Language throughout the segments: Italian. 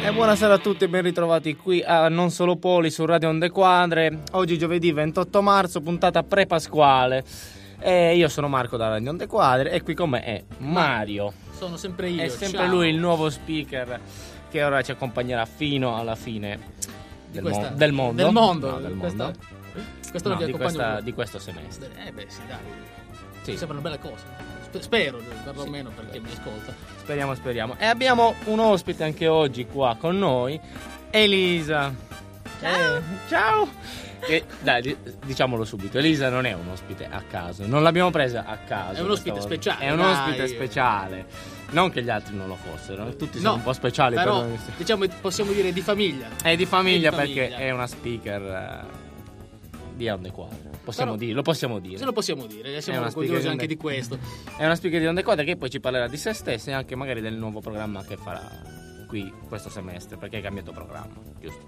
E buonasera a tutti e ben ritrovati qui a Non Solo Poli su Radio Onde Quadre. Oggi giovedì 28 marzo, puntata pre-pasquale. E io sono Marco da Radio Onde Quadre e qui con me è Mario. Sono sempre io. È sempre ciao. lui il nuovo speaker che ora ci accompagnerà fino alla fine del mondo. Del mondo. No, del mondo. Questo No, di questo semestre. Beh, sì, dai. Sì. Mi sembra una bella cosa. Spero, perlomeno Sì, perché mi ascolta. Speriamo. E abbiamo un ospite anche oggi qua con noi, Elisa. Ciao. Dai, diciamolo subito, Elisa non è un ospite a caso, non l'abbiamo presa a caso. È un ospite speciale. È un ospite speciale. Non che gli altri non lo fossero, tutti sono un po' speciali. Però, per noi. diciamo, possiamo dire di famiglia. È di famiglia perché è una speaker di Onde Quadre. Lo possiamo dire. Se lo possiamo dire, siamo orgogliosi anche di questo. È una speaker di Onde Quadre che poi ci parlerà di se stessa e anche magari del nuovo programma che farà qui questo semestre, perché hai cambiato programma,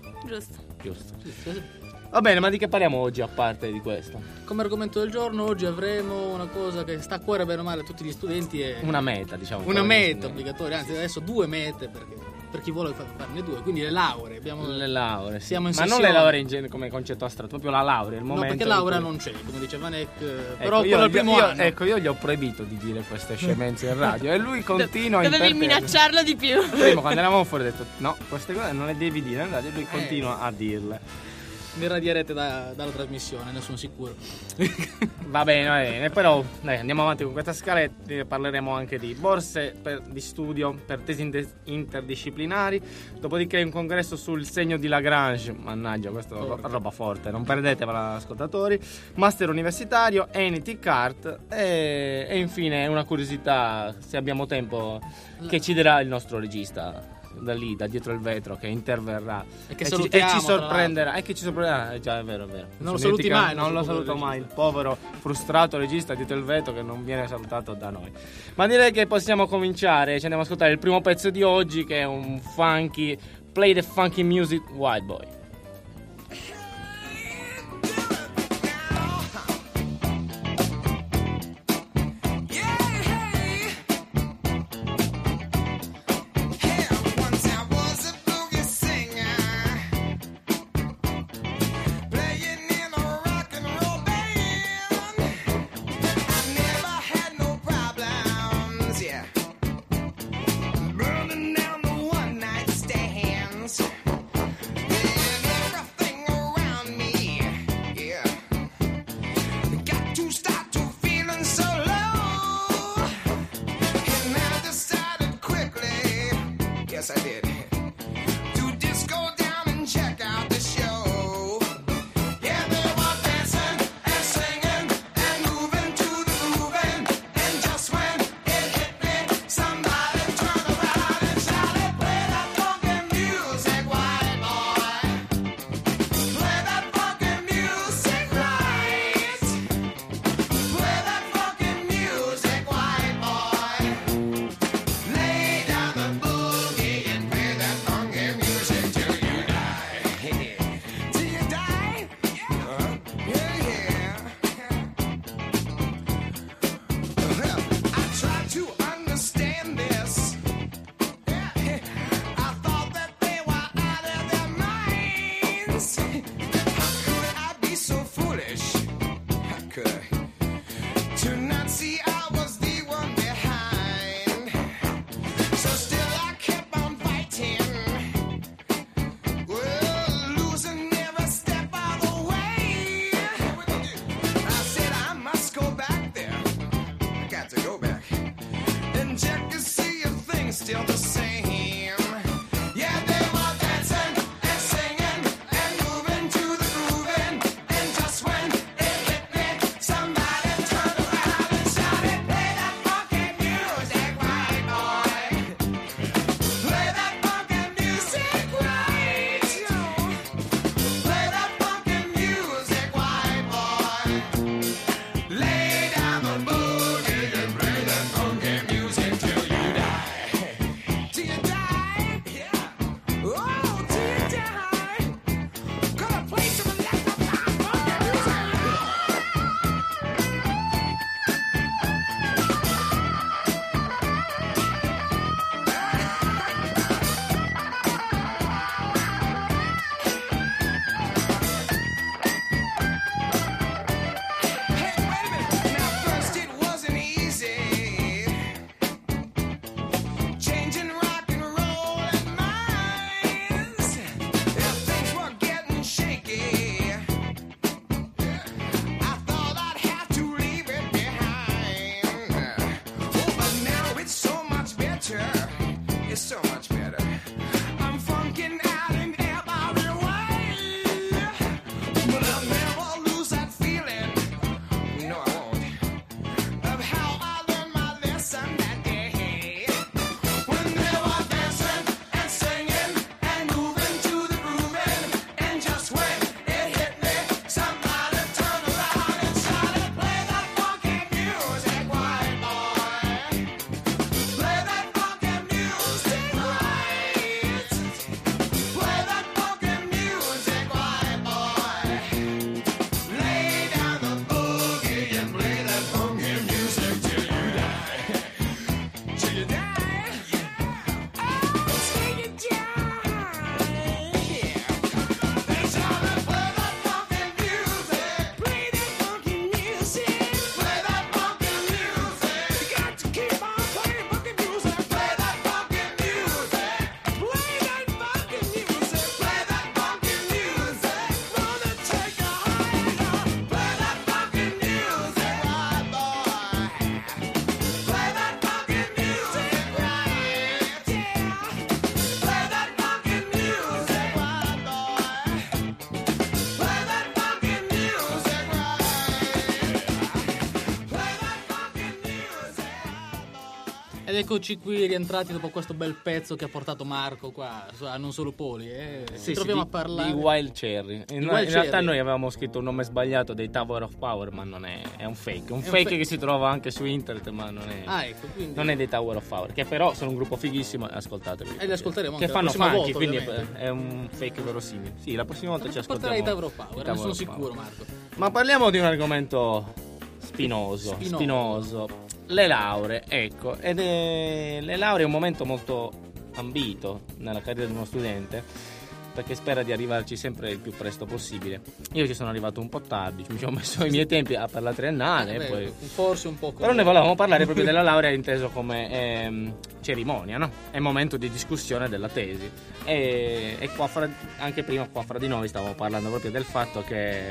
giusto. Sì. Va bene, ma di che parliamo oggi a parte di questo? Come argomento del giorno oggi avremo una cosa che sta a cuore bene o male a tutti gli studenti e una meta, diciamo. Una meta obbligatoria, anzi adesso 2 mete perché per chi vuole farne 2, quindi le lauree. Le lauree, sì. Siamo in ma non le lauree in genere come concetto astratto, proprio la laurea, il momento. No, perché laurea non c'è, come diceva Nick, però ecco, quello è il primo anno. Ecco, io gli ho proibito di dire queste scemenze in radio e lui continua a Dovevi minacciarlo di più. Prima quando eravamo fuori ho detto no, queste cose non le devi dire in radio e lui continua a dirle. Ne radierete dalla trasmissione, ne sono sicuro. Va bene, però dai, andiamo avanti con questa scaletta. Parleremo anche di borse di studio per tesi interdisciplinari, dopodiché un congresso sul segno di Lagrange, mannaggia, questa è roba forte, non perdetevela ascoltatori, master universitario, NT Cart e infine una curiosità, se abbiamo tempo, che ci dirà il nostro regista da lì, da dietro il vetro, che interverrà e che ci sorprenderà. E che ci sorprenderà. Già, è vero. Non lo saluti mai. Non lo saluto mai. Il povero frustrato regista dietro il vetro che non viene salutato da noi. Ma direi che possiamo cominciare. Ci andiamo ad ascoltare il primo pezzo di oggi, che è un funky Play the Funky Music White Boy. Burning down the one night stands. Ed eccoci qui rientrati dopo questo bel pezzo che ha portato Marco qua a Non Solo Poli. Ci troviamo a parlare di Wild Cherry. In realtà noi avevamo scritto un nome sbagliato dei Tower of Power, ma non è un fake. Un fake che si trova anche su internet, ma non è. Ecco, quindi non è dei Tower of Power, che però sono un gruppo fighissimo, ascoltateli. E li ascolteremo anche che fanno volta, funky, quindi ovviamente. è un fake verosimile. Sì, la prossima volta ci ascoltiamo. Porterai i Tower of Power, ne sono sicuro, Marco. Ma parliamo di un argomento spinoso. Le lauree, ecco, le lauree è un momento molto ambito nella carriera di uno studente, perché spera di arrivarci sempre il più presto possibile. Io ci sono arrivato un po' tardi, mi sono messo i miei tempi per la triennale, poi forse un po' però noi volevamo parlare proprio della laurea inteso come cerimonia, no? È momento di discussione della tesi. E qua anche prima qua fra di noi stavamo parlando proprio del fatto che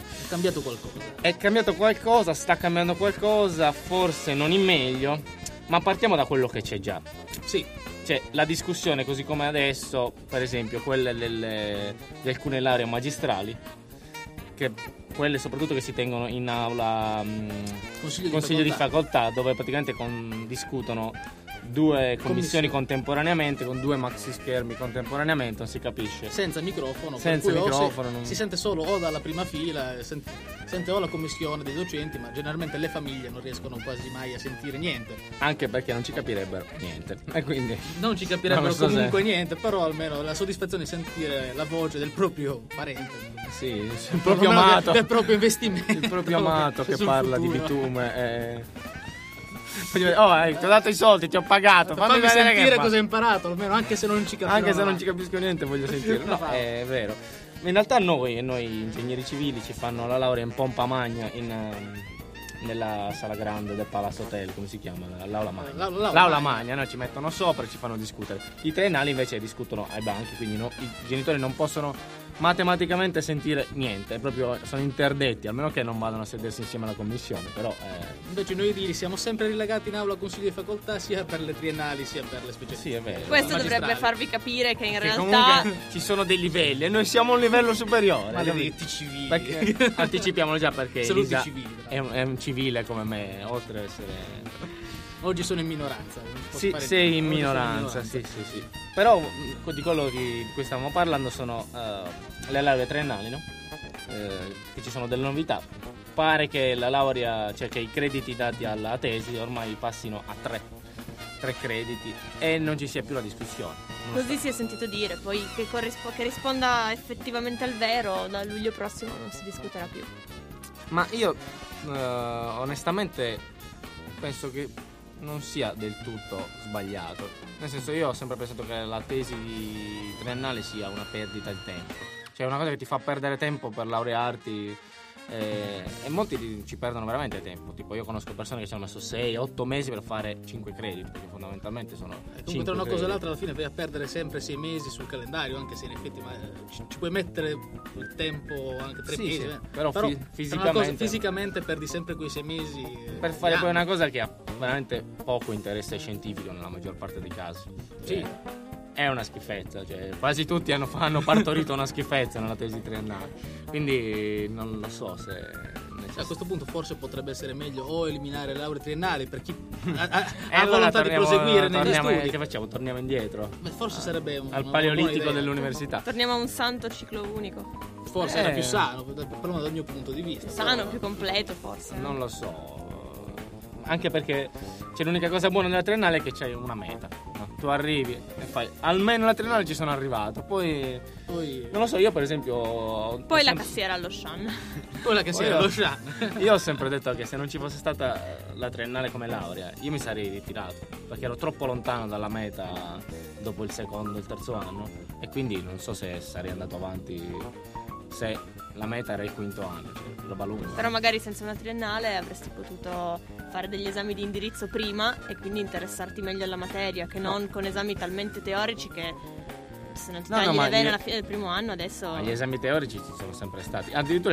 è cambiato qualcosa, sta cambiando qualcosa, forse non in meglio, ma partiamo da quello che c'è già. Sì. Cioè, la discussione così come adesso, per esempio quelle di alcune lauree magistrali, che quelle soprattutto che si tengono in aula consiglio di facoltà, dove praticamente discutono due commissioni contemporaneamente, con due maxi schermi contemporaneamente, non si capisce. Senza microfono. Si sente solo o dalla prima fila, sente o la commissione dei docenti, ma generalmente le famiglie non riescono quasi mai a sentire niente. Anche perché non ci capirebbero niente. E quindi non ci capirebbero comunque niente, però almeno la soddisfazione di sentire la voce del proprio parente. Sì, il proprio amato. Del proprio investimento. Il proprio amato che parla futuro. di bitume. Ti ho dato i soldi, ti ho pagato. Fammi sentire cosa hai imparato, almeno anche se non ci capisco. Anche se non ci capisco niente, voglio sentire. No, è vero. In realtà noi ingegneri civili ci fanno la laurea in pompa magna nella sala grande del Palazzo Hotel, come si chiama? L'aula magna. L'aula magna, no? Ci mettono sopra e ci fanno discutere. I triennali invece discutono ai banchi, quindi i genitori non possono matematicamente sentire niente, proprio sono interdetti, almeno che non vadano a sedersi insieme alla commissione, però invece noi edili siamo sempre rilegati in aula consiglio di facoltà, sia per le triennali sia per le speciali. Sì, è vero. Questo dovrebbe farvi capire che in realtà comunque ci sono dei livelli e noi siamo a un livello superiore. Maledetti civili. Perché anticipiamolo già, perché Elisa è un civile come me, oltre ad essere. Oggi sono in minoranza. Sei in minoranza, sì. Però di quello di cui stavamo parlando sono le lauree triennali, no? Che ci sono delle novità. Pare che la laurea, cioè che i crediti dati alla tesi ormai passino a 3 crediti e non ci sia più la discussione. Così si è sentito dire, poi che risponda effettivamente al vero, da luglio prossimo non si discuterà più. Ma io onestamente penso che non sia del tutto sbagliato, nel senso, io ho sempre pensato che la tesi triennale sia una perdita di tempo, cioè una cosa che ti fa perdere tempo per laurearti, e molti ci perdono veramente tempo. Tipo, io conosco persone che ci hanno messo 6-8 mesi per fare 5 crediti, perché fondamentalmente sono comunque tra una cosa e l'altra alla fine vai a perdere sempre 6 mesi sul calendario, anche se in effetti ci puoi mettere il tempo anche 3 mesi. Sì, però fisicamente perdi sempre quei 6 mesi per fare poi una cosa che ha veramente poco interesse scientifico nella maggior parte dei casi. Sì. È una schifezza, cioè quasi tutti hanno partorito una schifezza nella tesi triennale, quindi non lo so se a questo punto forse potrebbe essere meglio o eliminare le lauree triennali per chi ha allora volontà di proseguire negli studi. Che facciamo? Torniamo indietro? Forse sarebbe al paleolitico dell'università. Torniamo a un santo ciclo unico. Forse era più sano, perlomeno dal mio punto di vista. Sano, più completo forse. Non lo so. Anche perché c'è l'unica cosa buona della triennale è che c'hai una meta, no? Tu arrivi e fai almeno la triennale, ci sono arrivato, poi non lo so, io per esempio poi la cassiera allo Shan. Poi la cassiera allo Shan. Io ho sempre detto che se non ci fosse stata la triennale come laurea, io mi sarei ritirato, perché ero troppo lontano dalla meta dopo il secondo e il terzo anno, e quindi non so se sarei andato avanti se la meta era il quinto anno, cioè roba lunga. Però magari senza una triennale avresti potuto fare degli esami di indirizzo prima e quindi interessarti meglio alla materia, che non con esami talmente teorici che se non ti tagli le vene alla fine del primo anno adesso. Ma gli esami teorici ci sono sempre stati, addirittura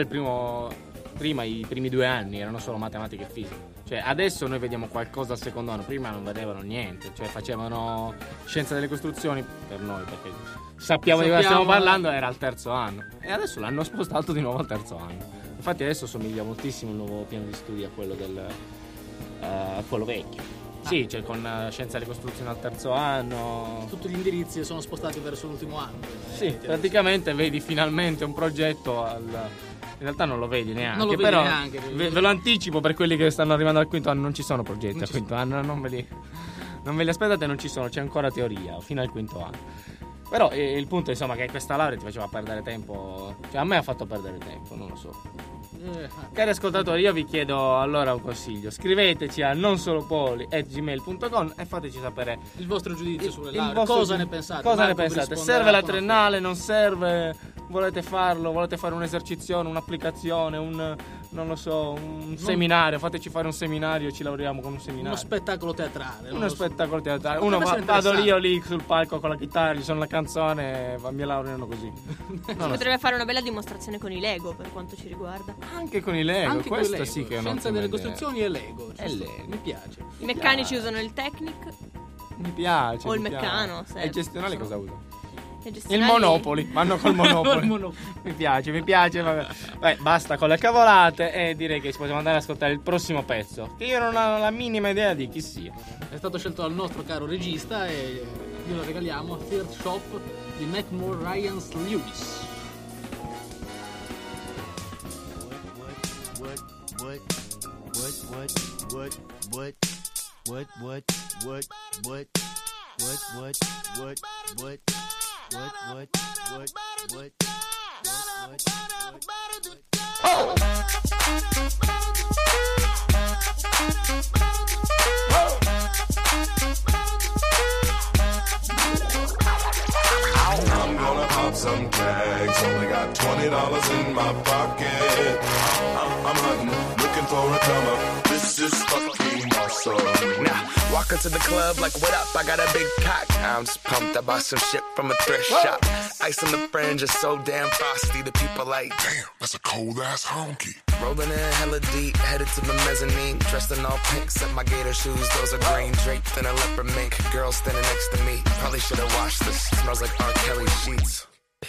i primi 2 anni erano solo matematica e fisica, cioè adesso noi vediamo qualcosa al secondo anno, prima non vedevano niente, cioè facevano scienza delle costruzioni per noi, perché sappiamo di cosa stiamo parlando, era al terzo anno, e adesso l'hanno spostato di nuovo al terzo anno. Infatti adesso somiglia moltissimo il nuovo piano di studi a quello a quello vecchio. Sì, cioè con scienza delle costruzioni al terzo anno. Tutti gli indirizzi sono spostati verso l'ultimo anno. Sì, praticamente vedi finalmente un progetto in realtà non lo vedi neanche, non lo vedi però neanche, ve lo anticipo per quelli che stanno arrivando al quinto anno, non ci sono progetti al quinto anno, non ve li aspettate, non ci sono, c'è ancora teoria fino al quinto anno. Però il punto è insomma che questa laurea ti faceva perdere tempo, cioè a me ha fatto perdere tempo, non lo so. Cari ascoltatori, io vi chiedo allora un consiglio: scriveteci a nonsolopoli@gmail.com e fateci sapere il vostro giudizio sulle lauree. Cosa ne pensate? Cosa ne pensate? Serve la triennale? Non serve? Volete farlo? Volete fare un'esercizione, un'applicazione, non lo so, un seminario? Fateci fare un seminario, ci laureiamo con un seminario. Uno spettacolo teatrale. Uno vado io lì sul palco con la chitarra, gli suono la canzone, mi laureano così. Si potrebbe fare una bella dimostrazione con i Lego per quanto ci riguarda. Anche con i Lego, anche questo Lego. sì che è una scienza delle costruzioni e Lego. Lego. Mi piace. I meccanici usano il Technic. Mi piace. O il meccano. E i gestionali cosa usano? Il Monopoli, vanno col Monopoli. Mi piace. Vabbè, basta con le cavolate e direi che ci possiamo andare ad ascoltare il prossimo pezzo, che io non ho la minima idea di chi sia. È stato scelto dal nostro caro regista e glielo regaliamo, Third Shop di Mackmore Ryan Lewis. I'm gonna pop some tags. Only got $20 in my pocket. I'm hunting, looking for a come up. This is fucking awesome. Now, walk into the club like, what up? I got a big cock. I'm just pumped. I bought some shit from a thrift shop. Ice on the fringe is so damn frosty. The people like, Damn, that's a cold ass honky. rolling in hella deep, headed to the mezzanine. Dressed in all pink, set my gator shoes. Those are green, draped in a leopard mink. Girl standing next to me. Probably should have washed this. Smells like R. Kelly sheets.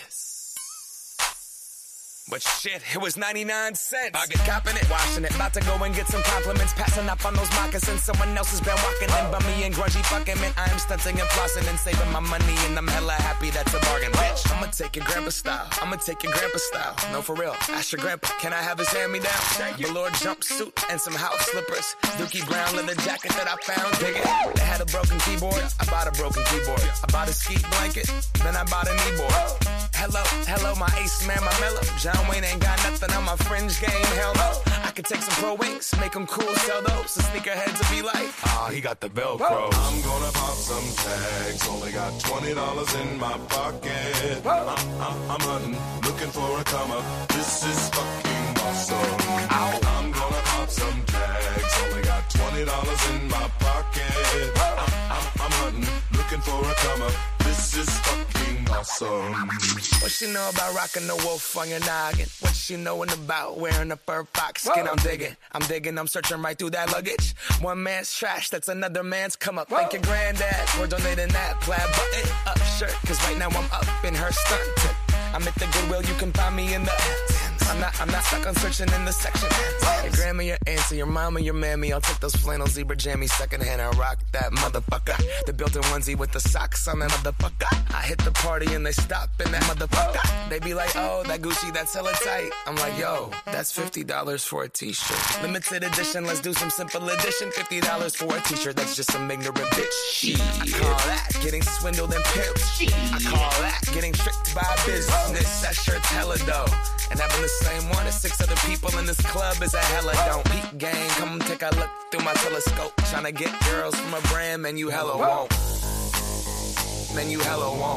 But shit, it was 99 cents. I get copping it, washing it. About to go and get some compliments. Passing up on those moccasins. Someone else has been walking in by me and grungy fucking man. I am stunting and flossing and saving my money. And I'm hella happy that's a bargain, bitch. I'ma take your grandpa style. No, for real. Ask your grandpa, can I have his hand-me-down? Velour jumpsuit and some house slippers. Dookie brown leather jacket that I found. Dig it. They had a broken keyboard. I bought a broken keyboard. I bought a ski blanket. Then I bought a kneeboard. Hello, my ace man, my mellow. John Wayne ain't got nothing on my fringe game, hell no. I could take some pro wings, make them cool, sell those. The sneakerheads will be like, he got the Velcro. I'm gonna pop some tags. Only got $20 in my pocket. I'm hunting, looking for a come up. This is fucking awesome. I'm gonna pop some tags. Only got $20 in my pocket. I'm hunting, looking for a come up. This is fucking awesome. What she know about rocking the wolf on your noggin? What she knowin' about wearing a fur fox skin? I'm digging, I'm searching right through that luggage. One man's trash, that's another man's come up. Thank your granddad for donating that plaid button up shirt. Cause right now I'm up in her stunt. I'm at the Goodwill, you can find me in the I'm not stuck on searching in the section. Your grandma, your auntie, your mama, your mammy. I'll take those flannel zebra jammies secondhand and rock that motherfucker. The built-in onesie with the socks on that motherfucker. I hit the party and they stop in that motherfucker. They be like, oh, that Gucci, that's hella tight. I'm like, yo, that's $50 for a t-shirt. Limited edition, let's do some simple edition. $50 for a t-shirt, that's just some ignorant bitch. I call that getting swindled and pimped. I call that getting tricked by business. That shirt's hella dope. And having the same one as 6 other people in this club is a hella don't. Peep gang, come take a look through my telescope. Tryna get girls from a brand, man, you hella won't. Man, you hella won't.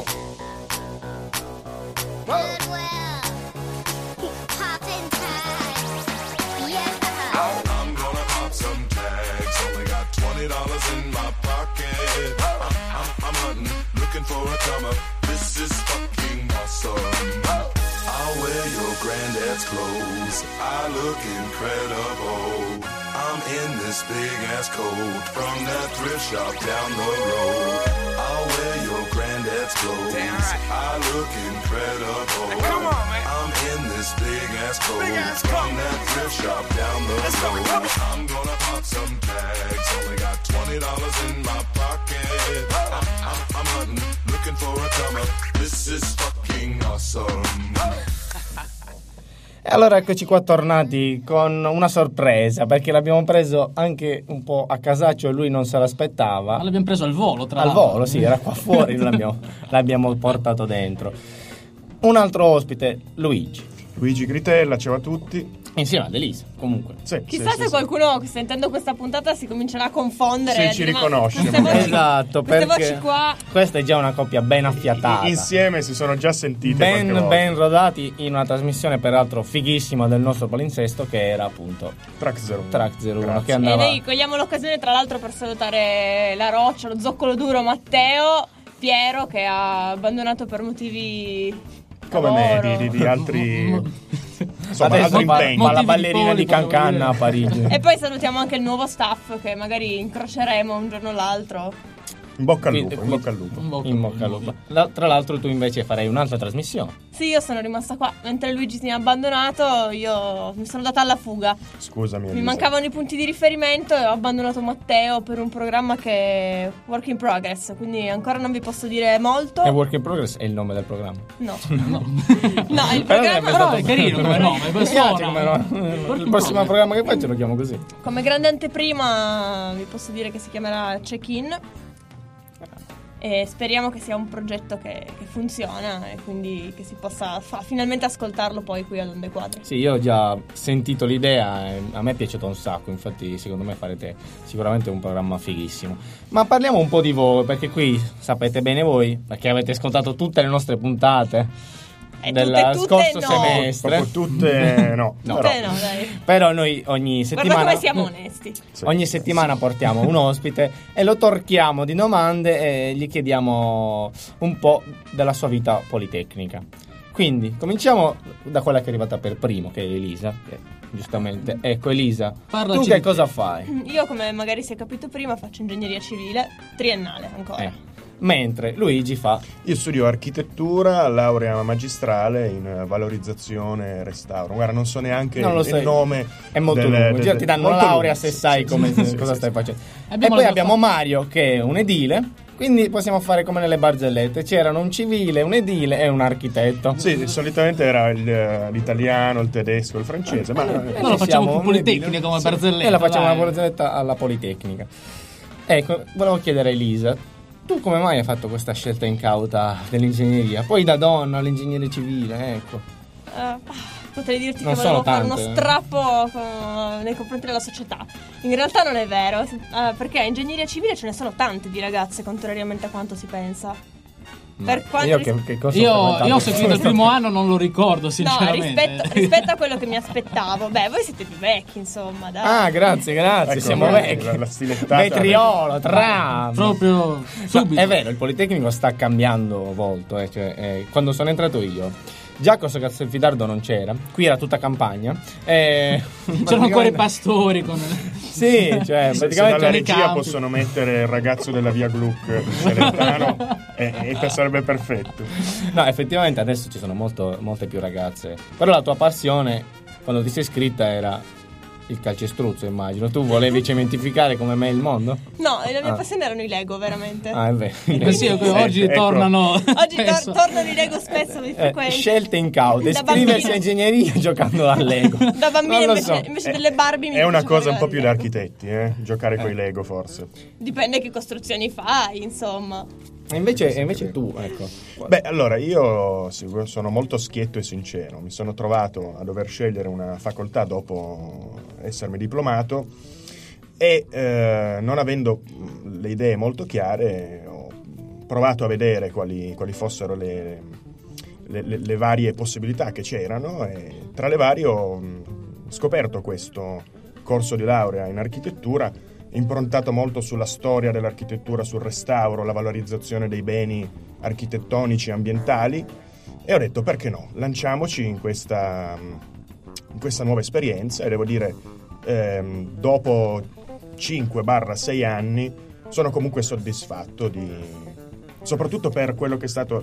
Goodwill. Poppin' tags. Yeah. I'm gonna pop some tags. Only got $20 in my pocket. I'm hunting, looking for a come up. This is fucking awesome. I'll wear your granddad's clothes. I look incredible. I'm in this big ass coat from that thrift shop down the road. I'll wear your granddad's clothes. I look incredible. Hey, come on, man. I'm in this big ass coat from that thrift shop down the road. I'm gonna pop some tags. Only got $20 $20 in my pocket. I'm hunting, looking for a come up. This is fucking awesome. E allora eccoci qua tornati con una sorpresa, perché l'abbiamo preso anche un po' a casaccio e lui non se l'aspettava. Ma l'abbiamo preso al volo, tra Al l'altro. volo, sì, era qua fuori, l'abbiamo portato dentro. Un altro ospite, Luigi. Luigi Gritella, ciao a tutti. Insieme ad Elisa, comunque. Sì, Chissà se qualcuno sentendo questa puntata si comincerà a confondere. Se ci riconosce, Queste voci, Esatto, queste perché voci qua. questa è già una coppia ben affiatata. Insieme si sono già sentite qualche volta. Ben rodati in una trasmissione peraltro fighissima del nostro palinsesto, che era appunto Track 01. Track 01, Grazie. che E andava... noi cogliamo l'occasione tra l'altro per salutare la Roccia, lo zoccolo duro Matteo, Piero che ha abbandonato per motivi Come me, lavoro. di altri... Insomma, Adesso altri fa impegni. la ballerina di Cancan a Parigi. E poi salutiamo anche il nuovo staff che magari incroceremo un giorno o l'altro. In bocca al Quindi- lupo, in bocca al lupo. In bocca al lupo. Tra l'altro tu invece farei un'altra trasmissione. Sì, io sono rimasta qua. Mentre Luigi si è abbandonato, io mi sono data alla fuga. Scusami, Mi Elisa. mancavano i punti di riferimento e ho abbandonato Matteo per un programma che è work in progress, quindi ancora non vi posso dire molto. E Work in Progress è il nome del programma. No. No, il Però programma Però è carino come nome, Mi poi piace suona. come il prossimo programma che faccio lo chiamo così. come grande anteprima vi posso dire che si chiamerà Check-in. E speriamo che sia un progetto che funziona e quindi che si possa finalmente ascoltarlo poi qui ad Onde Quadre. Sì, io ho già sentito l'idea e a me è piaciuto un sacco, infatti secondo me farete sicuramente un programma fighissimo. Ma parliamo un po' di voi, perché qui sapete bene voi, perché avete ascoltato tutte le nostre puntate del tutte scorso no. semestre. Proprio tutte no. No. Però, Tutte no, dai. Però noi ogni Guarda settimana come siamo onesti. sì. ogni settimana portiamo un ospite e lo torchiamo di domande e gli chiediamo un po' della sua vita politecnica. Quindi cominciamo da quella che è arrivata per primo, che è Elisa, che giustamente. Ecco Elisa, Parlaci tu di che te. cosa fai? Io, come magari si è capito prima, faccio ingegneria civile triennale ancora. Mentre Luigi fa... Io studio architettura, laurea magistrale in valorizzazione e restauro. Guarda, non so neanche Non lo sai. il nome. È molto lungo, ti danno molto la laurea lungo, se sì, sai sì, come, sì, cosa sì, stai sì. facendo. Abbiamo E la poi tua abbiamo parte. Mario che è un edile, quindi possiamo fare come nelle barzellette. C'erano un civile, un edile e un architetto. Sì, solitamente era l'italiano, il tedesco, il francese, ma Noi Ci lo facciamo siamo più un politecnica edile. come Sì. barzelletta. E la facciamo dai. una barzelletta alla Politecnica. Ecco, volevo chiedere a Elisa, tu come mai hai fatto questa scelta incauta dell'ingegneria? Poi da donna all'ingegneria civile, ecco. Potrei dirti Non che volevo sono fare tante. uno strappo nei confronti della società. In realtà non è vero, perché in ingegneria civile ce ne sono tante di ragazze, contrariamente a quanto si pensa. Per quanto Io che cosa Io ho ho seguito il primo anno, non lo ricordo No, sinceramente. rispetto a quello che mi aspettavo. Beh, voi siete più vecchi, insomma, dai. Ah, grazie, Ecco, siamo guarda, vecchi. la stilettata. Vetriolo, tram. Proprio subito. No, è vero, il Politecnico sta cambiando volto. Quando sono entrato io, Giacomo Castelfidardo non c'era, qui era tutta campagna. C'erano ancora i pastori con... Sì, cioè, Se praticamente nei dalla regia campi. possono mettere il ragazzo della via Gluck Celentano e sarebbe perfetto. No, effettivamente adesso ci sono molte più ragazze. Però la tua passione, quando ti sei iscritta, era il calcestruzzo, immagino. Tu volevi cementificare come me il mondo? No, la mia passione erano i Lego, veramente. Ah, è vero. Sì, oggi Ecco. tornano. Oggi spesso. tornano i Lego spesso, mi frequenti. Scelte incaute, Da iscriversi bambina. a ingegneria giocando al Lego. Da bambina Non lo invece, so. invece delle Barbie mi È una piace cosa un fare po' più la da Lego. architetti, giocare con i Lego forse. Dipende che costruzioni fai, insomma. E invece tu, ecco. Beh, allora io sono molto schietto e sincero. Mi sono trovato a dover scegliere una facoltà dopo essermi diplomato e non avendo le idee molto chiare ho provato a vedere quali fossero le varie possibilità che c'erano e tra le varie ho scoperto questo corso di laurea in architettura improntato molto sulla storia dell'architettura, sul restauro, la valorizzazione dei beni architettonici e ambientali e ho detto perché no, lanciamoci in questa nuova esperienza e devo dire dopo 5-6 anni sono comunque soddisfatto soprattutto per quello che è stato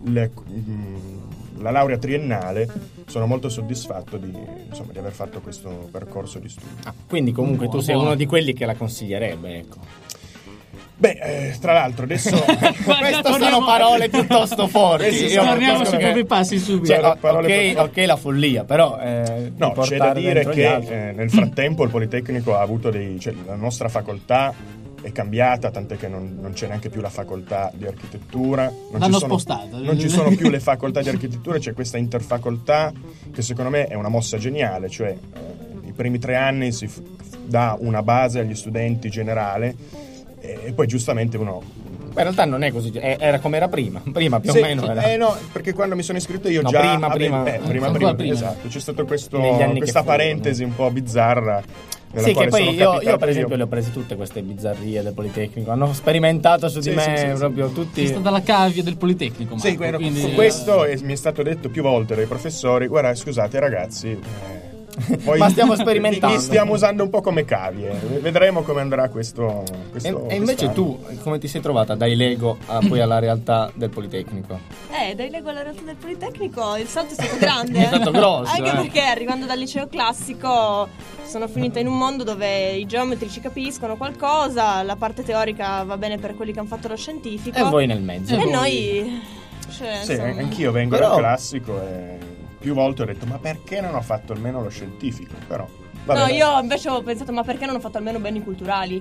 la laurea triennale, sono molto soddisfatto di aver fatto questo percorso di studio. Quindi comunque tu sei uno di quelli che la consiglierebbe, ecco. Tra l'altro adesso queste sono parole piuttosto forti. Torniamo sui propri passi subito. Ok, la follia, però no, c'è da dire che nel frattempo il Politecnico ha avuto la nostra facoltà è cambiata, tant'è che non c'è neanche più la facoltà di architettura, l'hanno spostata, non ci sono più le facoltà di architettura, c'è questa interfacoltà che secondo me è una mossa geniale, cioè i primi 3 anni si dà una base agli studenti generale e poi giustamente uno... In realtà non è così, era come era prima più o meno era. No, perché quando mi sono iscritto io prima, esatto, c'è stato questa parentesi un po' bizzarra. Sì, che poi io per esempio le ho prese tutte queste bizzarrie del Politecnico, hanno sperimentato su di me proprio tutti. È stata la cavia del Politecnico, Marco, quindi... Su questo mi è stato detto più volte dai professori: guarda, scusate ragazzi, ma stiamo sperimentando, li stiamo usando un po' come cavie, vedremo come andrà questo e invece tu come ti sei trovata dai Lego poi alla realtà del Politecnico? Dai Lego alla realtà del Politecnico il salto è stato grande. È stato grosso, anche perché arrivando dal liceo classico sono finita in un mondo dove i geometri ci capiscono qualcosa, la parte teorica va bene per quelli che hanno fatto lo scientifico e voi nel mezzo e noi anch'io vengo dal classico e più volte ho detto: ma perché non ho fatto almeno lo scientifico? Però no, io invece ho pensato: ma perché non ho fatto almeno beni culturali?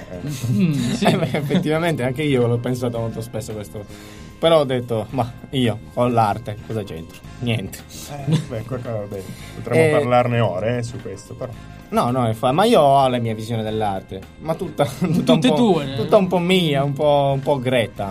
Effettivamente anche io l'ho pensato molto spesso questo, però ho detto: ma io ho l'arte, cosa c'entro? Niente. Potremmo parlarne ore su questo, però no, ma io ho la mia visione dell'arte, ma tutta un po' mia, un po' gretta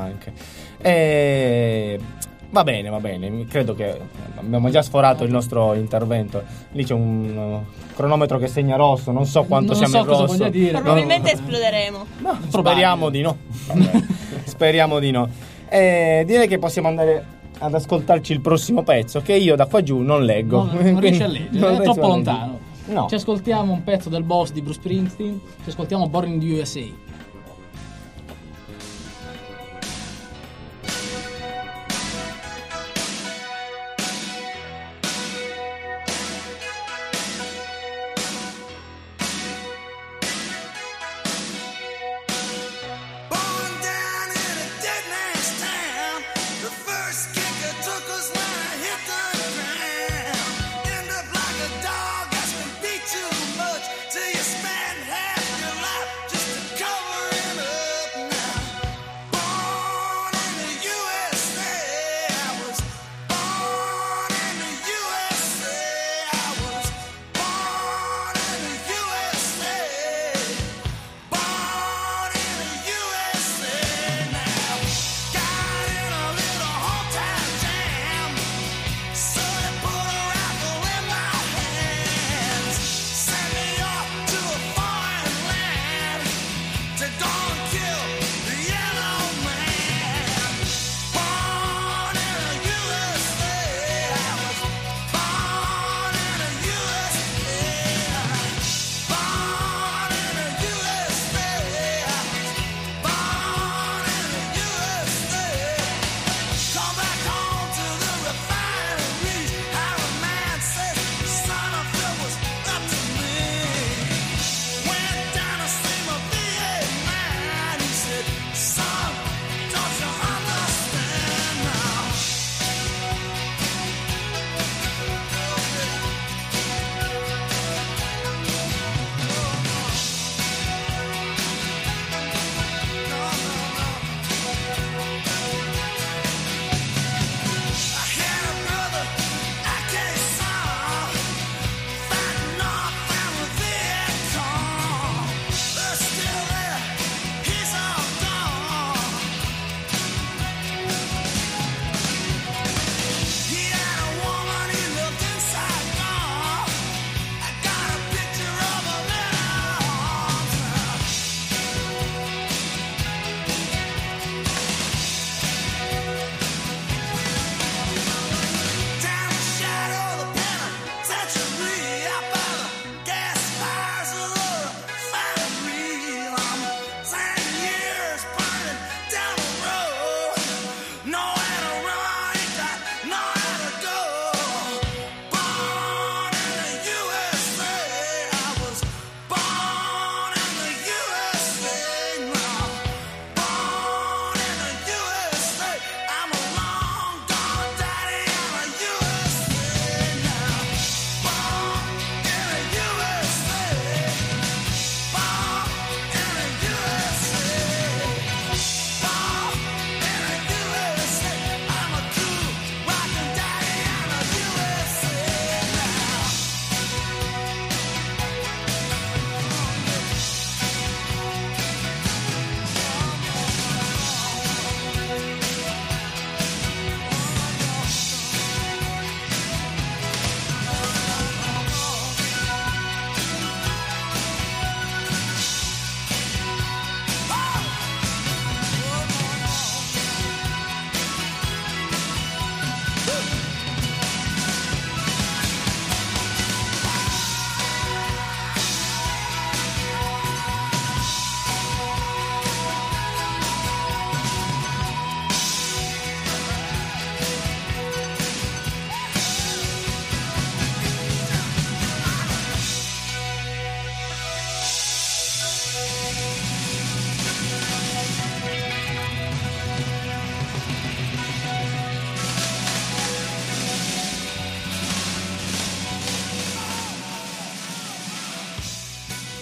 anche. Va bene, credo che abbiamo già sforato il nostro intervento. Lì c'è un cronometro che segna rosso, non so quanto siamo in rosso. Voglia dire. Probabilmente esploderemo. No, speriamo di no. Speriamo di no. Direi che possiamo andare ad ascoltarci il prossimo pezzo, che io da qua giù non leggo. Non riesci a leggere, è troppo lontano. No. Ci ascoltiamo un pezzo del Boss di Bruce Springsteen, ci ascoltiamo Born in the USA. Cover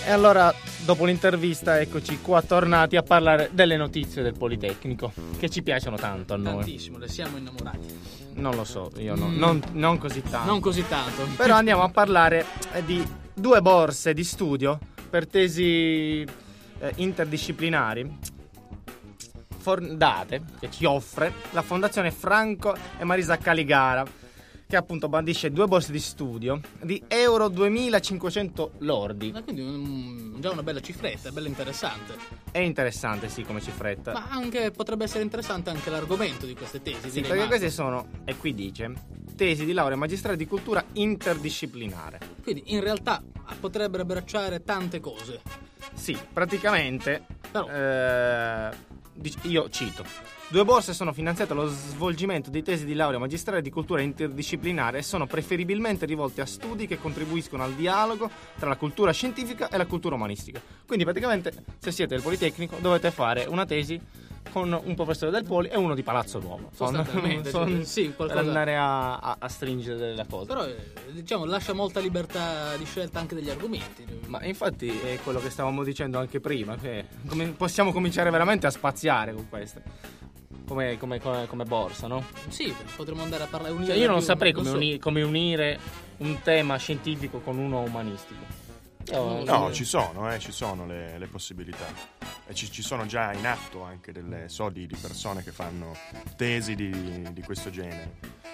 E allora, dopo l'intervista, eccoci qua tornati a parlare delle notizie del Politecnico, che ci piacciono tanto a noi. Tantissimo, ne siamo innamorati. Non lo so, io non così tanto. Non così tanto. Però andiamo a parlare di 2 borse di studio per tesi interdisciplinari date, che ci offre la Fondazione Franco e Marisa Caligara, che appunto bandisce 2 borse di studio di euro 2.500 lordi. Quindi già una bella cifretta, bella interessante. È interessante, sì, come cifretta. Ma anche potrebbe essere interessante anche l'argomento di queste tesi. Sì, perché queste sono, e qui dice, tesi di laurea magistrale di cultura interdisciplinare. Quindi in realtà potrebbero abbracciare tante cose. Sì, praticamente, però, io cito: 2 borse sono finanziate allo svolgimento di tesi di laurea magistrale di cultura interdisciplinare e sono preferibilmente rivolte a studi che contribuiscono al dialogo tra la cultura scientifica e la cultura umanistica. Quindi praticamente, se siete del Politecnico, dovete fare una tesi con un professore del Poli e uno di Palazzo Nuovo. Sostanzialmente, sì, qualcosa... per andare a stringere la cosa. Però diciamo lascia molta libertà di scelta anche degli argomenti. Ma infatti è quello che stavamo dicendo anche prima, che possiamo cominciare veramente a spaziare con queste. Come borsa, no? Sì, potremmo andare a parlare. Cioè, io non saprei come unire un tema scientifico con uno umanistico. No, ci sono le possibilità. E ci sono già in atto anche delle di persone che fanno tesi di questo genere.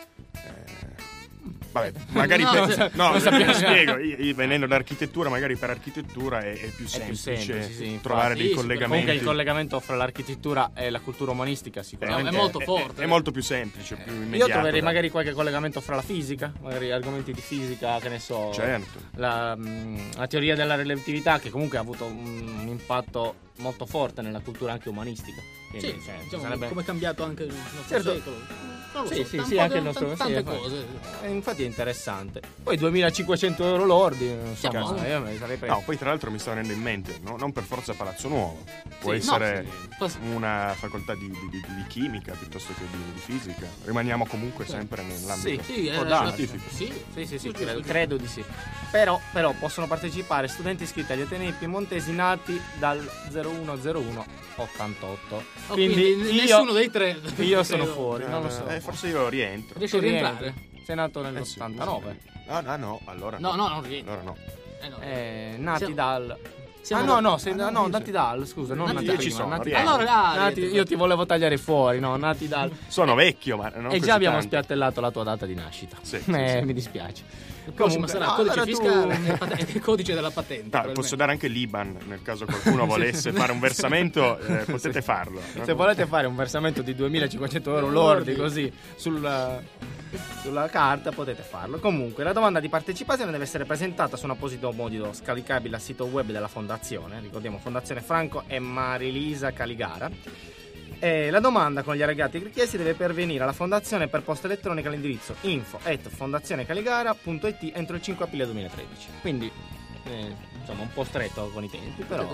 Vabbè, magari spiego. Io venendo da architettura, magari per architettura è più semplice trovare dei collegamenti. Comunque il collegamento fra l'architettura e la cultura umanistica sicuramente è molto forte. È molto più semplice, più immediato. Io troverei magari qualche collegamento fra la fisica, magari argomenti di fisica, che ne so. Certo. La teoria della relatività, che comunque ha avuto un impatto molto forte nella cultura anche umanistica. Quindi, diciamo, sarebbe... come è cambiato anche il nostro secolo. Sì, anche il nostro tante cose. Infatti è interessante. Poi 2.500 euro lordi, insomma, io me li sarei preso. No, poi tra l'altro mi sto venendo in mente, no? Non per forza Palazzo Nuovo, può essere una facoltà di chimica piuttosto che di fisica. Rimaniamo comunque sempre nell'ambito scientifico. Sì, credo di sì. Però possono partecipare studenti iscritti agli Atenei Piemontesi nati dal 01/01/88. Quindi nessuno dei tre. Io sono fuori, non lo so. Forse io rientro. Riesci a rientrare? Sei nato nell'89. No, allora no. Non rientro. Allora no. Nati dal... nati dal, scusa, non nati io prima, ci sono, nati allora io ti volevo tagliare fuori, no, nati dal... Sono vecchio, ma non e così già abbiamo tanto. spiattellato la tua data di nascita. Sì. Mi dispiace. Il prossimo sarà codice fiscale e il codice della patente. Posso dare anche l'IBAN nel caso qualcuno volesse fare un versamento, potete farlo. Se volete fare un versamento di 2.500 euro lordi così sulla carta, potete farlo. Comunque la domanda di partecipazione deve essere presentata su un apposito modulo scaricabile al sito web della fondazione. Ricordiamo, Fondazione Franco e Marilisa Caligara. E la domanda con gli allegati richiesti deve pervenire alla fondazione per posta elettronica all'indirizzo info@fondazionecaligara.it entro il 5 aprile 2013. Quindi insomma un po' stretto con i tempi, però.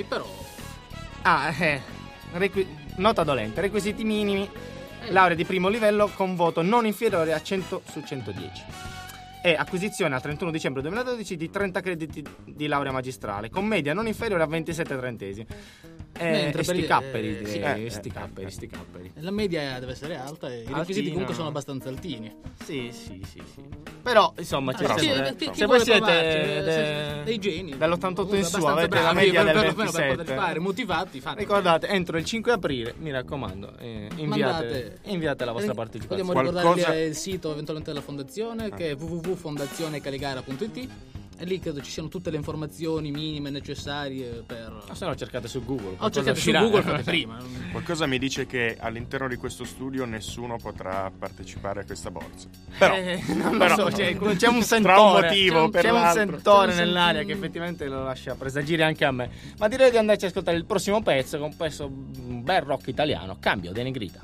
Nota dolente: requisiti minimi: laurea di primo livello con voto non inferiore a 100 su 110 e acquisizione al 31 dicembre 2012 di 30 crediti di laurea magistrale con media non inferiore a 27 trentesimi. Sti capperi. La media deve essere alta e i requisiti comunque sono abbastanza altini. Sì. Però insomma se voi siete dei geni dall'88 in su avete la media del 27 motivati, ricordate, entro il 5 aprile, mi raccomando, inviate la vostra partecipazione. Vogliamo ricordare il sito eventualmente della fondazione, che è www.fondazionecaligara.it. E lì credo ci siano tutte le informazioni minime necessarie per... Se no cercate su Google. Cercate su Google, fate prima. Qualcosa mi dice che all'interno di questo studio nessuno potrà partecipare a questa borsa. Però non lo so, c'è un sentore. Tra un motivo per c'è l'altro. Un sentore nell'aria che effettivamente lo lascia presagire anche a me. Ma direi di andarci a ascoltare il prossimo pezzo, che è un bel rock italiano, Cambio de Negrita.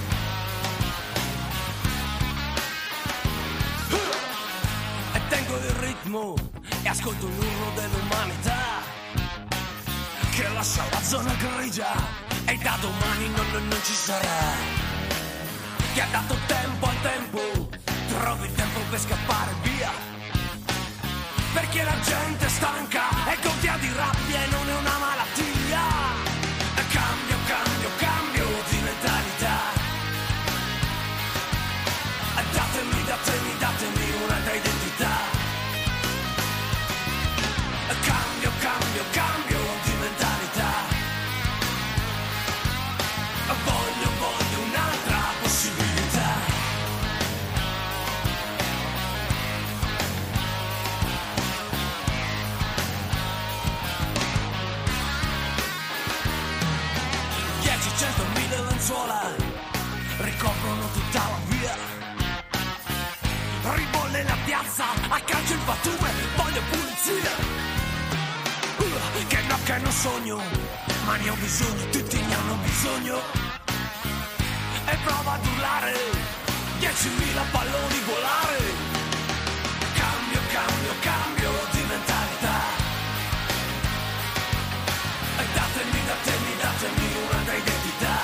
Tengo de lascia la zona grigia e da domani non ci sarà. Ti ha dato tempo al tempo, trovi il tempo per scappare via, perché la gente è stanca e gonfia di rabbia e non è una malattia. Cambio, cambio, cambio di mentalità. Datemi un'altra identità. Cambio, cambio, cambio di mentalità. Voglio un'altra possibilità. Dieci, 100, 1000 lenzuola ricoprono tutta la via. Ribolle la piazza, a calcio il pattume, voglio pulizia. Che non sogno, ma ne ho bisogno, tutti ne hanno bisogno. E prova ad urlare, 10.000 palloni volare. Cambio, cambio, cambio di mentalità. E datemi un'altra identità.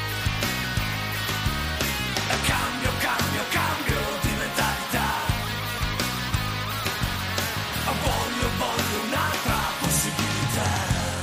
Cambio, cambio, cambio di mentalità. Voglio un'altra possibilità.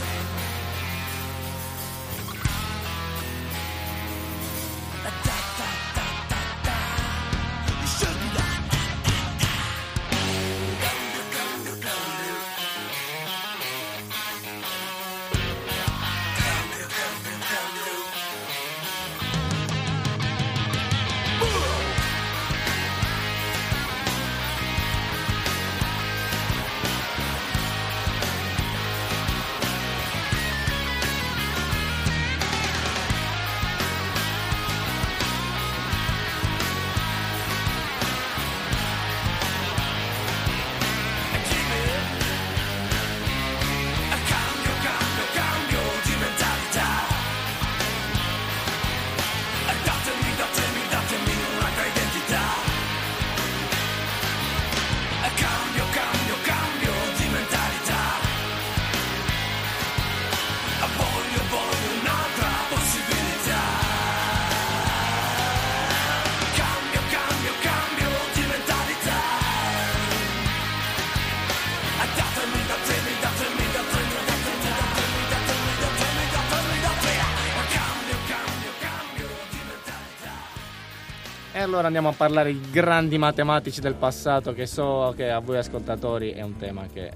E allora andiamo a parlare di grandi matematici del passato, che so che a voi ascoltatori è un tema che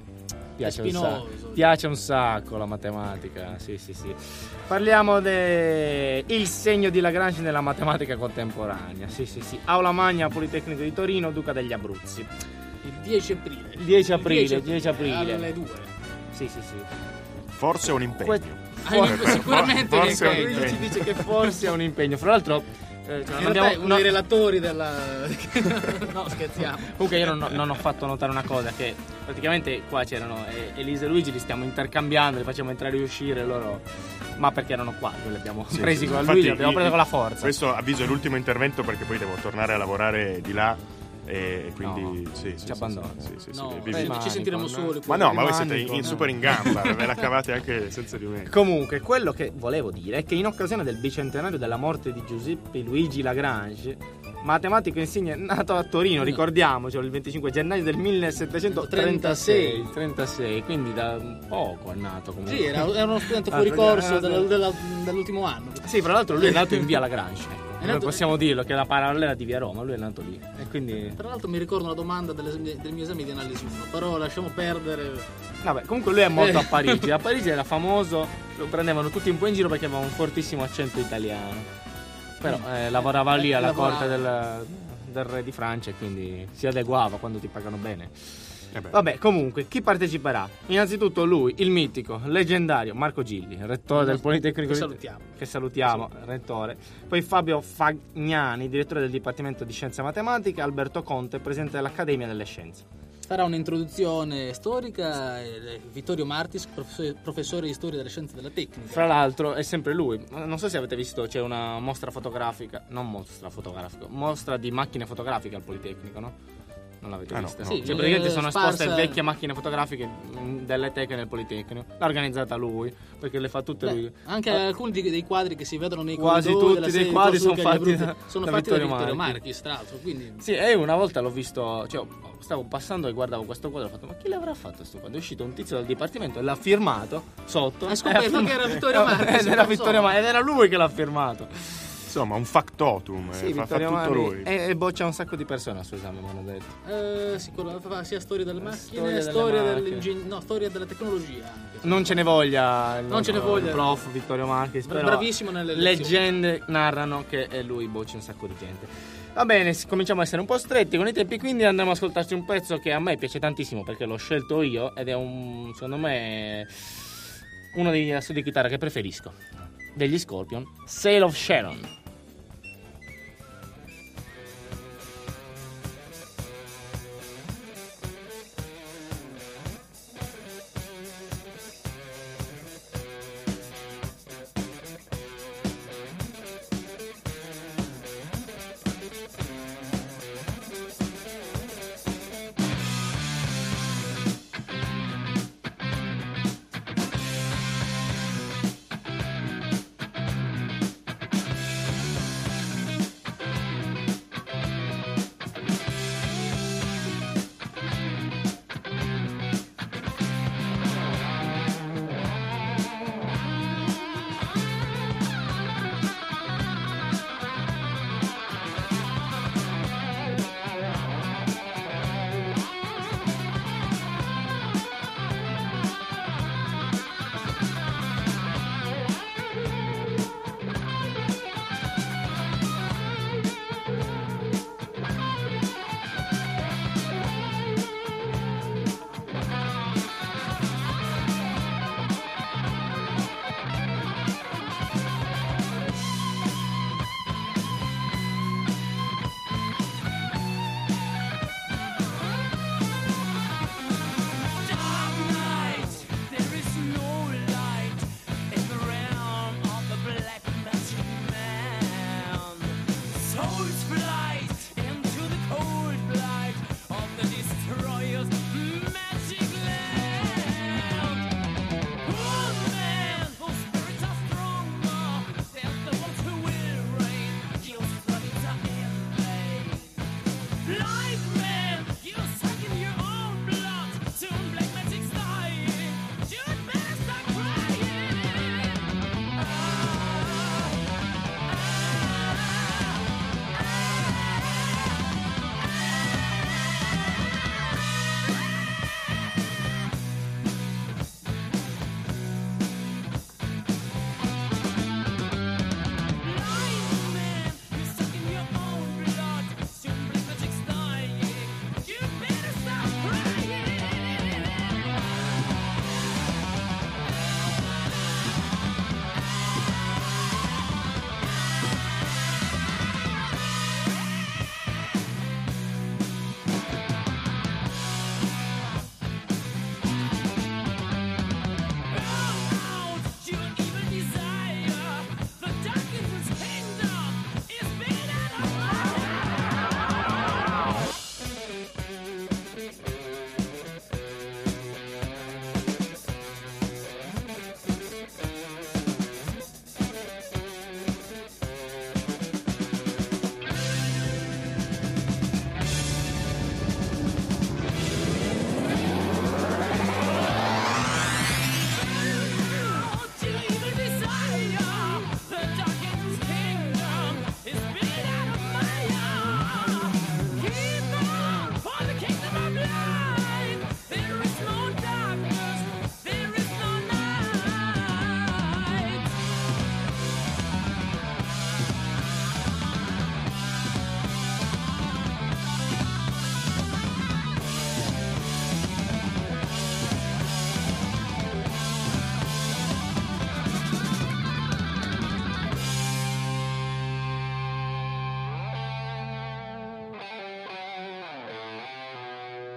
piace un sacco la matematica. Sì. Parliamo del segno di Lagrange nella matematica contemporanea. Sì. Aula Magna, Politecnico di Torino, Duca degli Abruzzi. Il 10 aprile. 10 aprile. Alle 2. Sì. Forse è un impegno. Sicuramente forse Luigi ci dice che forse è un impegno. Fra l'altro uno dei relatori della no, scherziamo. Comunque io non ho fatto notare una cosa, che praticamente qua c'erano Elisa e Luigi, li stiamo intercambiando, li facciamo entrare e uscire loro, ma perché erano qua, noi li abbiamo presi con Luigi, li abbiamo presi con la forza. Questo avviso è l'ultimo intervento perché poi devo tornare a lavorare di là e quindi ci abbandono. Ci sentiremo soli. Ma no, ma voi siete super in gamba, ve la cavate anche senza di me. Comunque, quello che volevo dire è che in occasione del bicentenario della morte di Giuseppe Luigi Lagrange, matematico insigne nato a Torino, ricordiamocelo, il 25 gennaio del 1736, quindi da poco è nato comunque. Sì, era uno studente fuori corso dell'ultimo anno. Sì, fra l'altro lui è nato in via Lagrange. Noi possiamo dirlo, che è la parallela di via Roma, lui è nato lì. E quindi... Tra l'altro mi ricordo una domanda del mio esame di analisi 1, però lasciamo perdere. Vabbè, comunque lui è morto a Parigi. A Parigi era famoso, lo prendevano tutti un po' in giro perché aveva un fortissimo accento italiano. Però lavorava lì alla corte del re di Francia e quindi si adeguava quando ti pagano bene. Vabbè, comunque, chi parteciperà? Innanzitutto lui, il mitico, leggendario Marco Gilli, rettore del Politecnico che salutiamo, sì. Rettore. Poi Fabio Fagnani, direttore del Dipartimento di Scienze Matematiche, Alberto Conte, presidente dell'Accademia delle Scienze. Farà un'introduzione storica Vittorio Martis, professore di storia delle scienze della tecnica. Fra l'altro è sempre lui. Non so se avete visto, c'è una mostra fotografica, mostra di macchine fotografiche al Politecnico, no? Non l'avete vista? Sì, cioè, praticamente sono esposte vecchie macchine fotografiche delle teche nel Politecnico. L'ha organizzata lui, perché le fa tutte lui. Anche alcuni dei quadri che si vedono nei quasi corridoi tutti dei quadri sono fatti da Vittorio Marchi, tra l'altro. Quindi... Sì, e una volta l'ho visto, cioè, stavo passando e guardavo questo quadro e ho fatto: ma chi l'avrà fatto questo quadro? È uscito un tizio dal dipartimento e l'ha firmato sotto. Hai scoperto che era Vittorio Marchi? Ed era lui che l'ha firmato. Insomma, un factotum, sì, fa tutto lui. E boccia un sacco di persone al suo esame, mi hanno detto. Sicuro, fa sia storia delle macchine, storia della tecnologia anche. Non ce ne voglia il prof Vittorio Marchi, bravissimo nelle leggende narrano che lui boccia un sacco di gente. Va bene, cominciamo a essere un po' stretti con i tempi, quindi andremo a ascoltarci un pezzo che a me piace tantissimo perché l'ho scelto io ed è secondo me uno degli assoli di chitarra che preferisco, degli Scorpion, Sail of Sharon.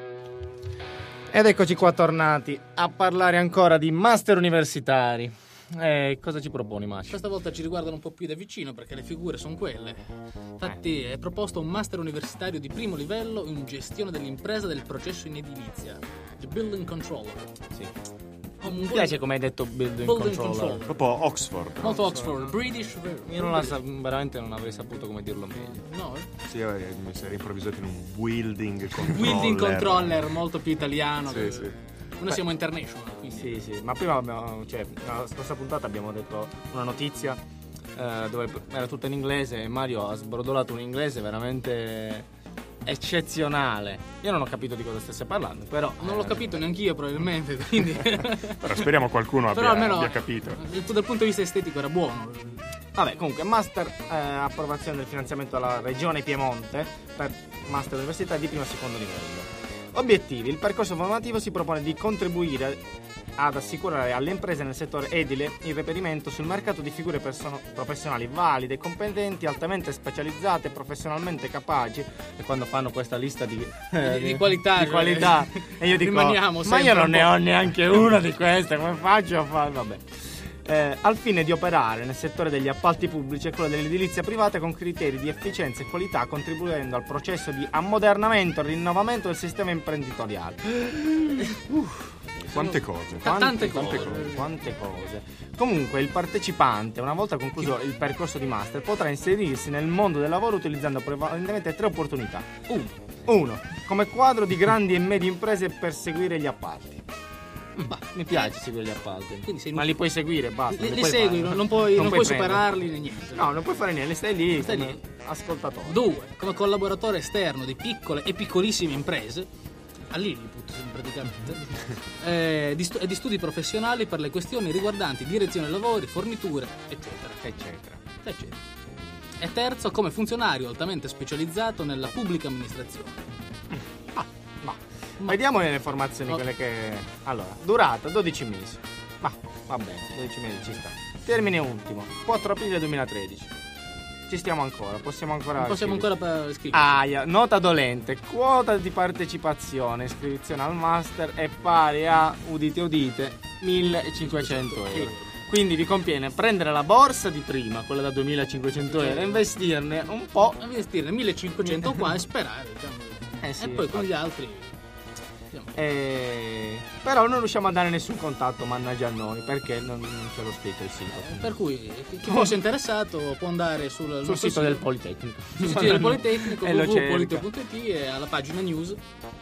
Ed eccoci qua tornati a parlare ancora di master universitari. Cosa ci proponi, Masci? Questa volta ci riguardano un po' più da vicino perché le figure sono quelle. Infatti è proposto un master universitario di primo livello in gestione dell'impresa del processo in edilizia, The Building Controller. Sì. Mi piace come hai detto Building Controller. Proprio Oxford. Molto Oxford, British. Io veramente non avrei saputo come dirlo meglio. No? Sì, mi sarei improvvisato in un Building Controller. Building Controller, molto più italiano. Sì. Noi siamo international, quindi. Sì, ma prima nella scorsa puntata abbiamo detto una notizia dove era tutta in inglese e Mario ha sbrodolato un inglese veramente eccezionale. Io non ho capito di cosa stesse parlando, però non l'ho capito neanch'io probabilmente, quindi però speriamo qualcuno abbia capito. Dal punto di vista estetico era buono. Vabbè, comunque master, approvazione del finanziamento alla regione Piemonte per master università di primo e secondo livello. Obiettivi: il percorso formativo si propone di contribuire ad assicurare alle imprese nel settore edile il reperimento sul mercato di figure professionali valide, competenti, altamente specializzate, professionalmente capaci. E quando fanno questa lista di qualità e io dico, ma io non ne ho neanche una di queste, come faccio a fare? Vabbè. Al fine di operare nel settore degli appalti pubblici e quello dell'edilizia privata con criteri di efficienza e qualità, contribuendo al processo di ammodernamento e rinnovamento del sistema imprenditoriale. Quante cose. Tante cose. Comunque il partecipante, una volta concluso il percorso di master, potrà inserirsi nel mondo del lavoro utilizzando prevalentemente 3 opportunità. 1. Come quadro di grandi e medie imprese per seguire gli appalti. Mi piace seguire gli appalti. Ma li puoi seguire, basta. Li segui, non puoi superarli né niente. No, non puoi fare niente, stai lì. Ascoltatore. 2. Come collaboratore esterno di piccole e piccolissime imprese, all'Illiput praticamente, e di studi professionali per le questioni riguardanti direzione lavori, forniture, eccetera. E 3. Come funzionario altamente specializzato nella pubblica amministrazione. Vediamo le informazioni, quelle che... Allora, durata 12 mesi. Va bene, 12 mesi ci sta. Termine ultimo, 4 aprile 2013. Ci stiamo ancora, possiamo ancora scrivere. Nota dolente, quota di partecipazione, iscrizione al master è pari a, udite 1.500 euro. Quindi vi conviene prendere la borsa di prima, quella da 2.500 euro, e investirne un po'. Investirne 1.500 qua e sperare, sì, e poi con gli altri... Però non riusciamo a dare nessun contatto, mannaggia a noi, perché non c'è lo scritto il sito. Per cui chi fosse interessato può andare sul sito del Politecnico. Sul sito del Politecnico, www.polite.it, e alla pagina news.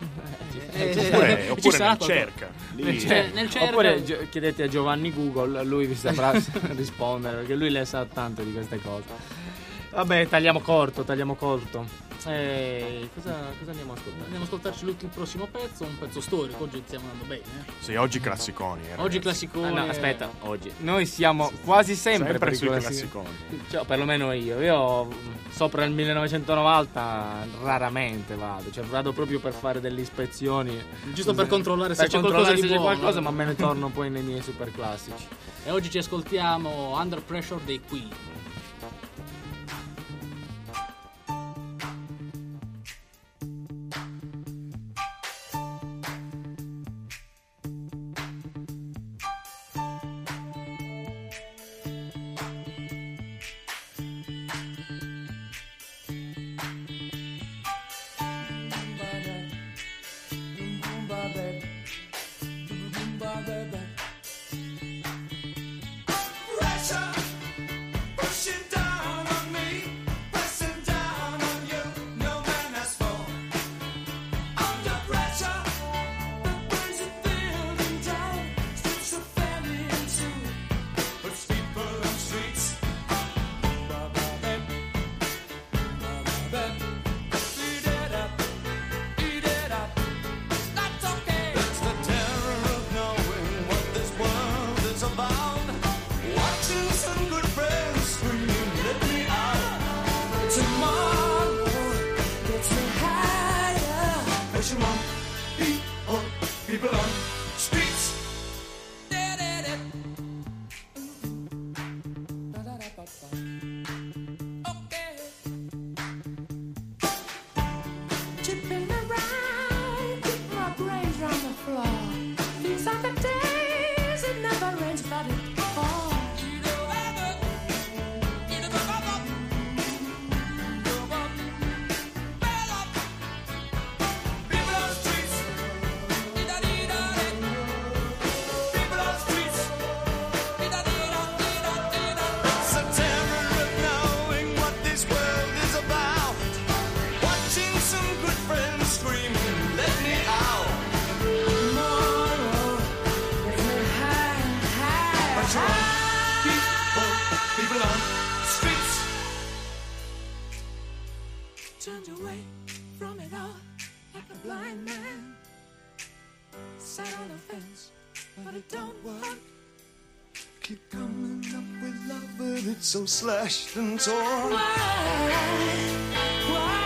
Oppure nel cerca. Oppure chiedete a Giovanni Google, lui vi saprà rispondere, perché lui le sa tanto di queste cose. Vabbè, tagliamo corto. Cosa andiamo a ascoltare? Andiamo a ascoltarci il prossimo pezzo, un pezzo storico. Oggi stiamo andando bene. Sì, oggi classiconi. Oggi classiconi. No, aspetta, oggi. Noi siamo quasi sempre per sui classiconi. Cioè, perlomeno io sopra il 1990 raramente vado. Cioè, vado proprio per fare delle ispezioni. Giusto per controllare se c'è qualcosa di buono. Qualcosa, ma me ne torno poi nei miei super classici. E oggi ci ascoltiamo Under Pressure dei Queen. These are the days it never rains, but it falls. People on the streets turned away from it all like a blind man. Sat on a fence, but it don't work. Keep coming up with love, but it's so slashed and torn. Why?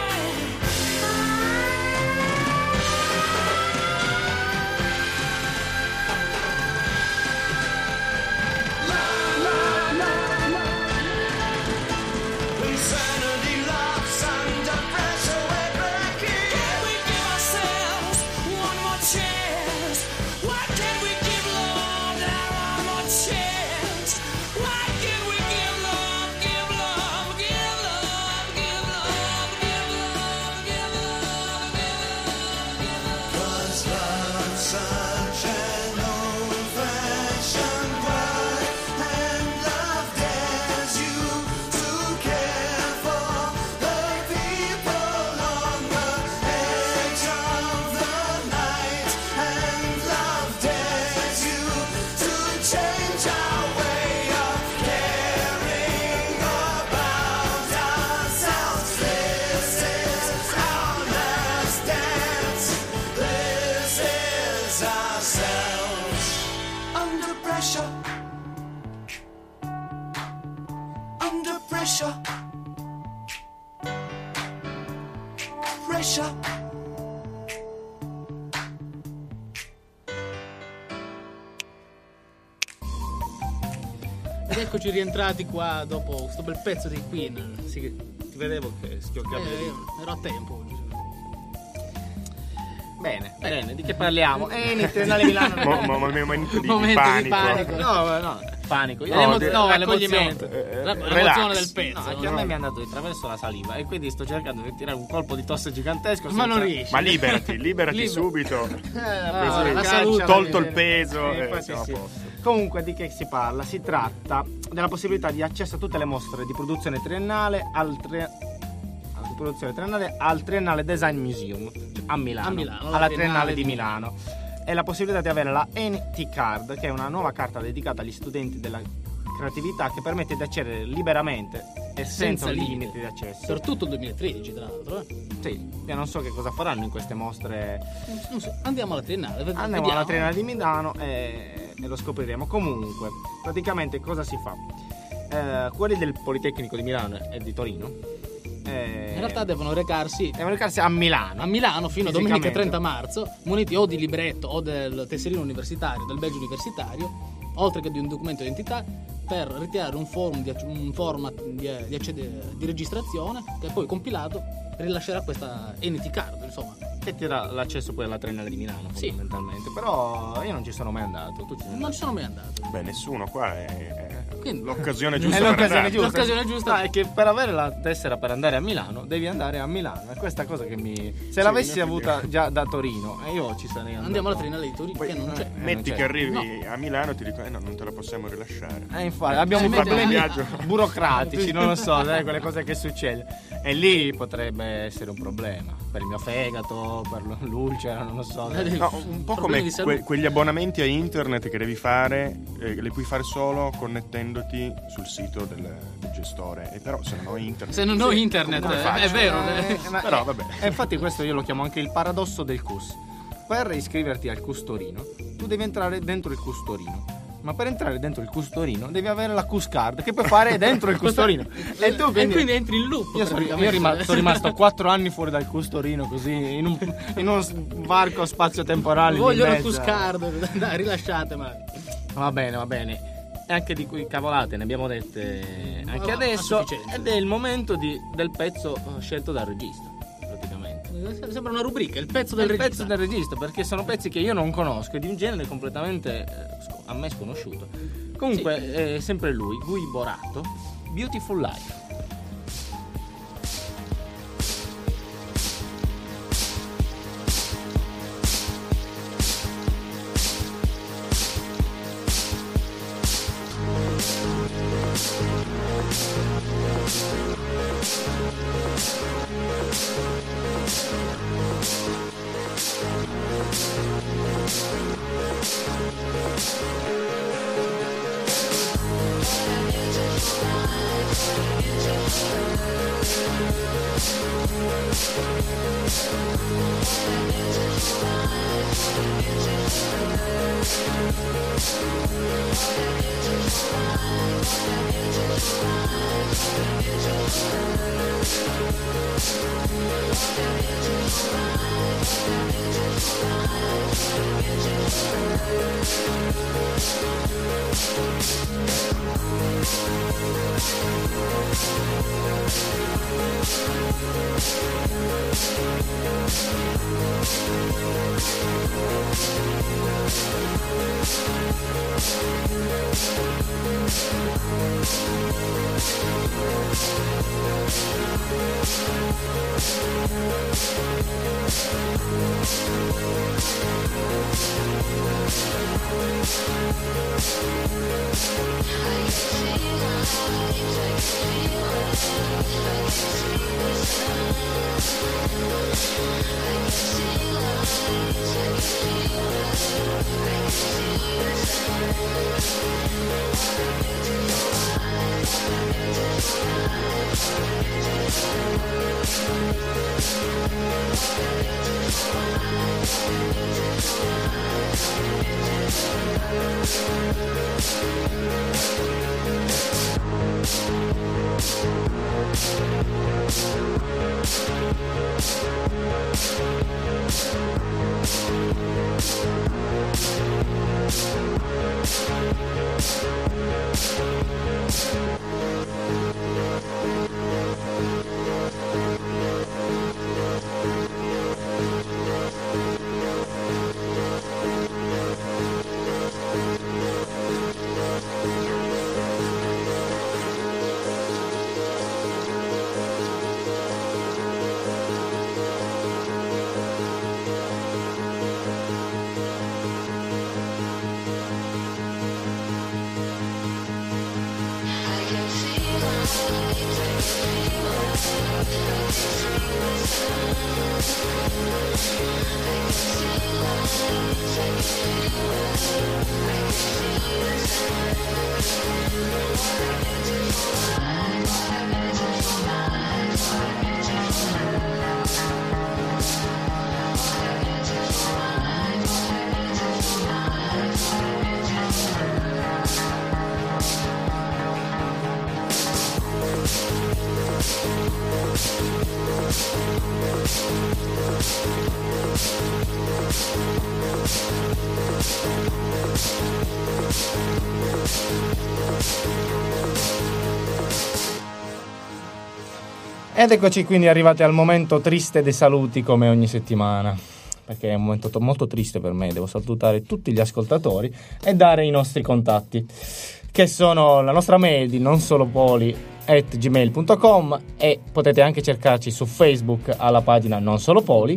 Ed eccoci rientrati qua dopo questo bel pezzo di Queen. Sì, ti vedevo che schioccavi. Ero a tempo. Bene, di che parliamo? Triennale Milano. Momento di panico. No, panico. L'emozione del pezzo. No, anche a me mi è andato di traverso la saliva e quindi sto cercando di tirare un colpo di tosse gigantesco. Ma non riesci. Ma liberati subito. La salute, tolto il peso. Sì. Comunque di che si parla? Si tratta della possibilità di accesso a tutte le mostre di produzione triennale al Triennale Design Museum a Milano alla Triennale di Milano, e la possibilità di avere la NT Card, che è una nuova carta dedicata agli studenti della creatività che permette di accedere liberamente e senza limiti di accesso per tutto il 2013, tra l'altro. Sì, io non so che cosa faranno in queste mostre. Non so. Andiamo alla Triennale alla Triennale di Milano e lo scopriremo. Comunque, praticamente cosa si fa? Quelli del Politecnico di Milano e di Torino in realtà devono recarsi a Milano fino a domenica 30 marzo, muniti o di libretto o del tesserino universitario, del badge universitario, oltre che di un documento di identità, per ritirare un format di registrazione che poi compilato rilascerà questa NT Card, insomma, che ti dà l'accesso poi alla Triennale di Milano, fondamentalmente. Però io non ci sono mai andato. Non ci sono mai andato. Beh, nessuno qua Quindi, l'occasione giusta. È l'occasione giusta. È che per avere la tessera per andare a Milano devi andare a Milano. È questa cosa che se l'avessi avuta già da Torino, io ci sarei andato. Andiamo alla Triennale di Torino, poi, che non c'è. Metti che arrivi a Milano e ti dicono no, non te la possiamo rilasciare. Infatti abbiamo problemi burocratici, non lo so, quelle cose che succedono. E lì potrebbe essere un problema per il mio fegato, per l'ulcera, non lo so. No, un po' come quegli abbonamenti a internet che devi fare, li puoi fare solo connettendoti sul sito del gestore. E però se non ho internet, è vero. Però vabbè. E infatti questo io lo chiamo anche il paradosso del CUS. Per iscriverti al CUS Torino, tu devi entrare dentro il CUS Torino. Ma per entrare dentro il CUS Torino devi avere la CUS Card che puoi fare dentro il CUS Torino. E quindi entri in loop. Io sono rimasto 4 anni fuori dal CUS Torino, così in un varco spazio-temporale. Voglio la CUS Card, dai, rilasciatemela. Va bene. E anche di cui cavolate ne abbiamo dette anche adesso. Ed è il momento del pezzo scelto dal regista. Sembra una rubrica, il pezzo del regista, perché sono pezzi che io non conosco, di un genere completamente a me sconosciuto. Comunque è sempre lui, Guy Borato, Beautiful Life. Ed eccoci quindi arrivati al momento triste dei saluti, come ogni settimana, perché è un momento molto triste per me. Devo salutare tutti gli ascoltatori e dare i nostri contatti, che sono la nostra mail di nonsolopoli@gmail.com, e potete anche cercarci su Facebook alla pagina Non Solo Poli,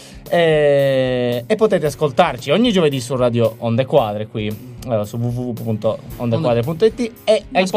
e potete ascoltarci ogni giovedì su Radio Onde Quadre qui su www.ondequadre.it e il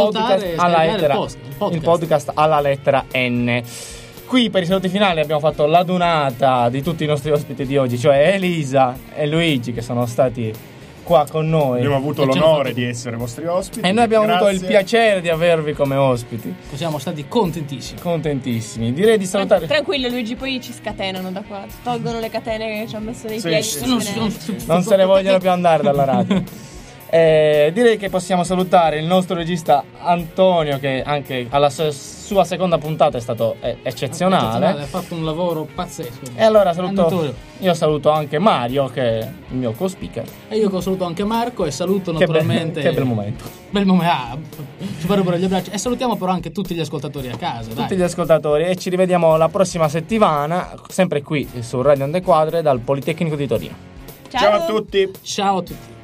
podcast alla lettera N. Qui per i saluti finali abbiamo fatto la donata di tutti i nostri ospiti di oggi, cioè Elisa e Luigi, che sono stati qua con noi. Abbiamo avuto l'onore di essere vostri ospiti e noi abbiamo avuto il piacere di avervi come ospiti. Siamo stati contentissimi. Direi di salutare. Tranquillo Luigi, poi ci scatenano da qua, tolgono le catene che ci hanno messo nei piedi. Non se ne vogliono più andare dalla radio. Direi che possiamo salutare il nostro regista Antonio, che anche alla sua seconda puntata è stato eccezionale. Ha fatto un lavoro pazzesco. E allora io saluto anche Mario, che è il mio co-speaker. E io saluto anche Marco e saluto naturalmente. Che bel momento. Spero per gli abbracci. E salutiamo però anche tutti gli ascoltatori a casa. Tutti gli ascoltatori, e ci rivediamo la prossima settimana, sempre qui su Radio Onde Quadre dal Politecnico di Torino. Ciao a tutti. Ciao a tutti.